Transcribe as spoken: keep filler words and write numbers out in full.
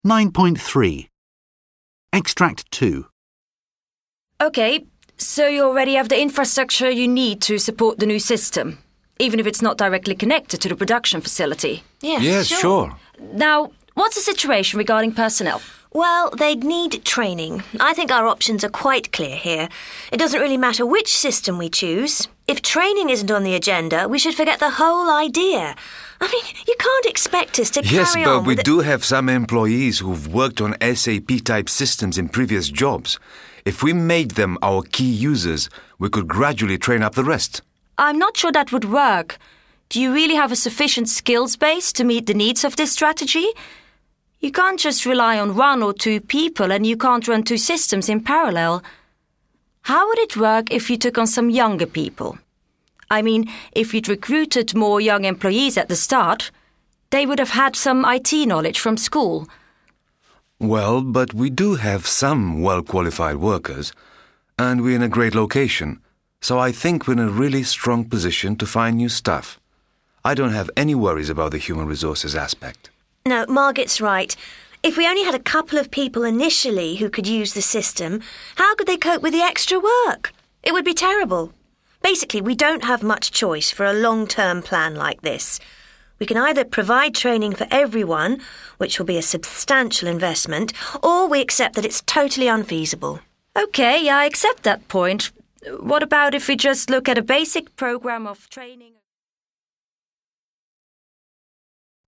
nine point three. Extract two. OK, so you already have the infrastructure you need to support the new system, even if it's not directly connected to the production facility. Yes, Yes, sure. sure. Now, what's the situation regarding personnel? Well, they'd need training. I think our options are quite clear here. It doesn't really matter which system we choose. If training isn't on the agenda, we should forget the whole idea. I mean, you can't expect us to Yes, carry but on we with do have some employees who've worked on S A P-type systems in previous jobs. If we made them our key users, we could gradually train up the rest. I'm not sure that would work. Do you really have a sufficient skills base to meet the needs of this strategy? You can't just rely on one or two people and you can't run two systems in parallel. How would it work if you took on some younger people? I mean, if you'd recruited more young employees at the start, they would have had some I T knowledge from school. Well, but we do have some well-qualified workers, and we're in a great location, so I think we're in a really strong position to find new staff. I don't have any worries about the human resources aspect. No, Margaret's right. If we only had a couple of people initially who could use the system, how could they cope with the extra work? It would be terrible. Basically, we don't have much choice for a long-term plan like this. We can either provide training for everyone, which will be a substantial investment, or we accept that it's totally unfeasible. OK, I accept that point. What about if we just look at a basic program of training?